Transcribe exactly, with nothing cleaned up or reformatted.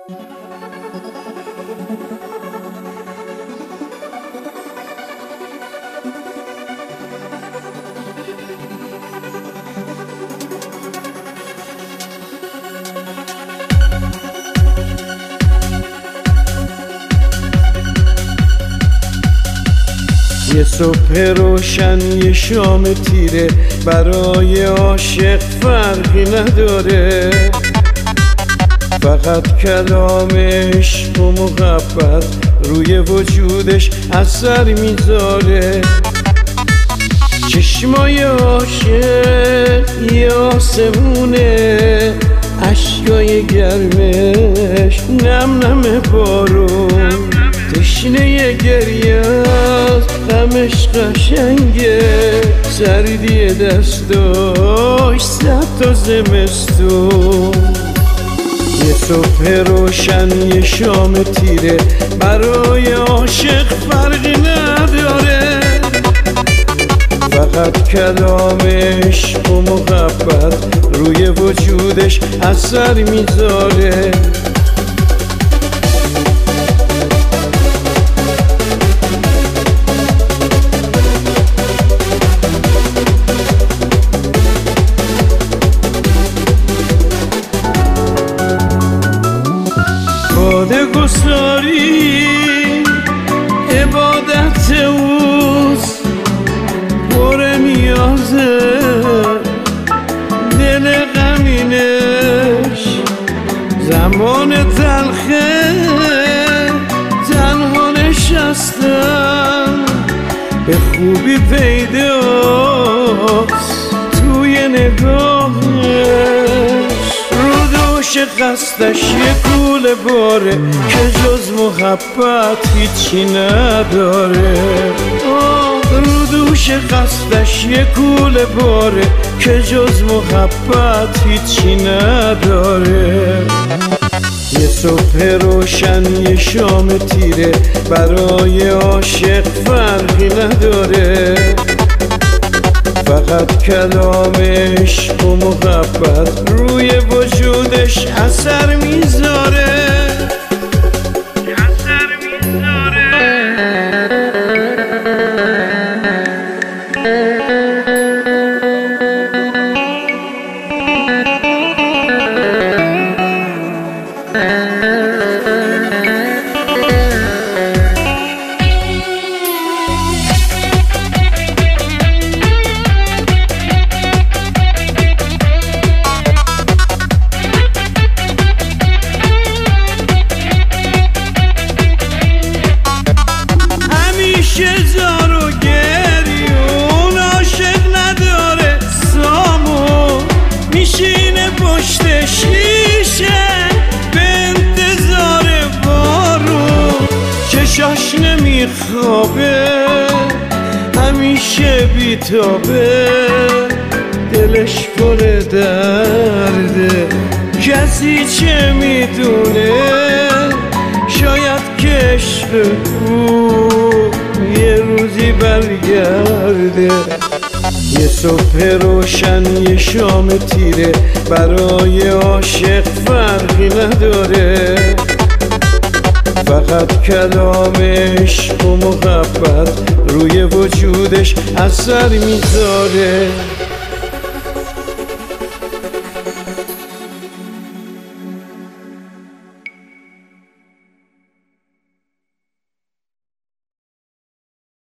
یه صبح روشن یه شام تیره برای عاشق فرقی نداره، فقط کلام عشق و محبت روی وجودش اثر میذاره. چشمای عاشق یه آسمونه، اشکای گرمش نم نم بارون، تشنه گریه غمش قشنگه، سردی دستاش صد تا زمستون. یه صبح روشن یه شام تیره برای عاشق فرقی نداره، فقط کلام عشق و محبت روی وجودش اثر میذاره. باده گساری عبادت اوست، پر نیازه دل غمینش، زمان تلخه تنها نشستم به خوبی پیداست توی نگاهش. قصدش یه کوله باره که جز محبت هیچی نداره. رو دوش قصدش یه کوله باره که جز محبت هیچی نداره. یه صبح روشن یه شام تیره برای عاشق فرقی نداره، فقط کلام عشق و محبت روی وجودش اثر میذاره. شزار و گریون عاشق نداره سامون، میشینه پشت شیشه به انتظار بارون، چشاش نمیخوابه همیشه بیتابه، دلش پر درده کسی چه میدونه، شاید که عشق او یه روزی برگرده. یه صبح روشن یه شام تیره برای عاشق فرقی نداره، فقط کلام عشق و محبت روی وجودش اثر میذاره.